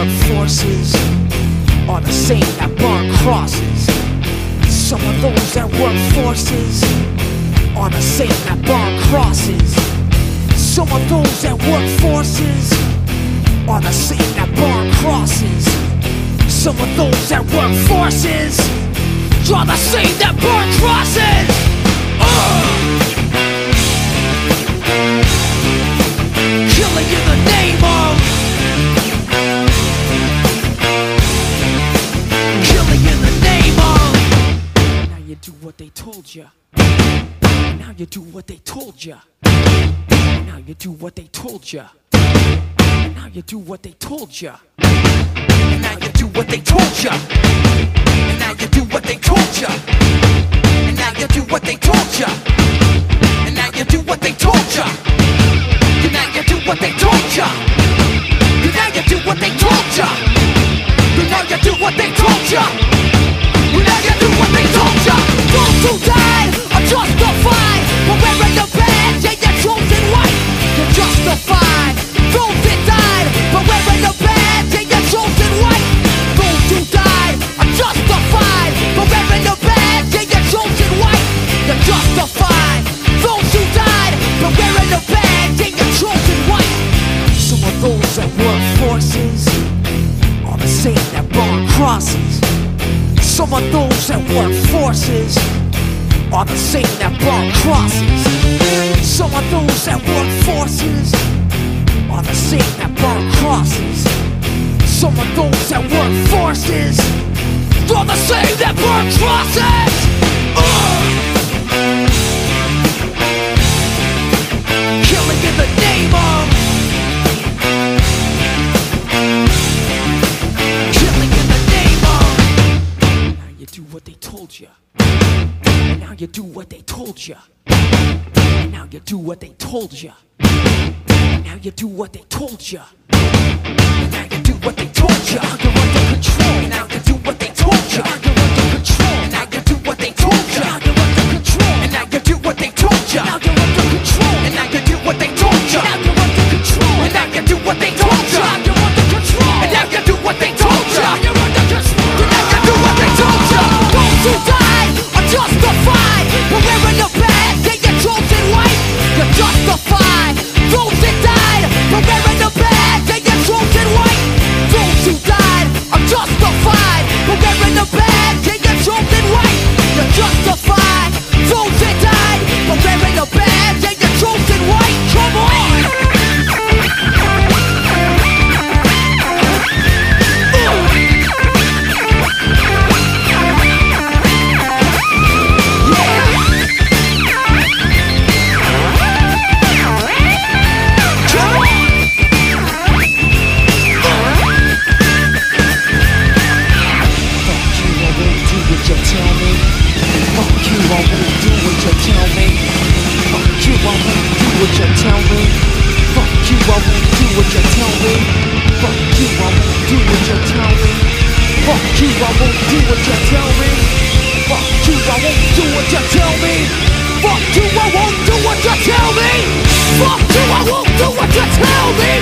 work forces are the same that burn crosses. Some of those that work forces are the same that burn crosses. Some of those that work forces are the same that burn crosses. Some of those that work forces are the same that burn crosses. Killing in the name of, killing in the name of. Now you do what they told ya. Now you do what they told ya. Now you do what they told ya. Now you do what they told ya. Now you do what they told ya. Now you do what they told ya. Now you do what they told ya. Now you do what they told ya. Now you do what they told ya. Now you do what they told ya. Now you do what they told ya. Now you do what they told ya. Those who died are justified for wearing the badge and your chosen white. You're justified. Those that died for wearing the badge and your chosen white. Those who died are justified for wearing the badge and your chosen white. You're justified. Those who died for wearing the badge and your chosen white. Some of those that work forces are the same that burn crosses. Some of those that work forces are the same that burn crosses. Some of those that work forces are the same that burn crosses. Some of those that work forces are the same that burn crosses. Killing in the name of, killing in the name of. Now you do what they told ya. Now you do what they told ya. Now you do what they told ya. Now you do what they told ya. Now you do what they told ya. You're under control. Now you do what they told ya. You're under control. Now you do what they told ya. You're under control. And now you do what they told ya. Now you're under control. And now you do what they told ya. Now you're under control. And now you do what they told ya. You're under control. And now you do what they told ya. You're under control. And now you do what they told ya. Those who died are justified for wearing the badge and your chosen white. You're justified. Those that died for wearing the badge and your chosen white. Those who died are justified for wearing the badge and your chosen white. You're justified. Those that died for wearing the badge and your chosen white. Come on! Fuck you, I won't do what you tell me.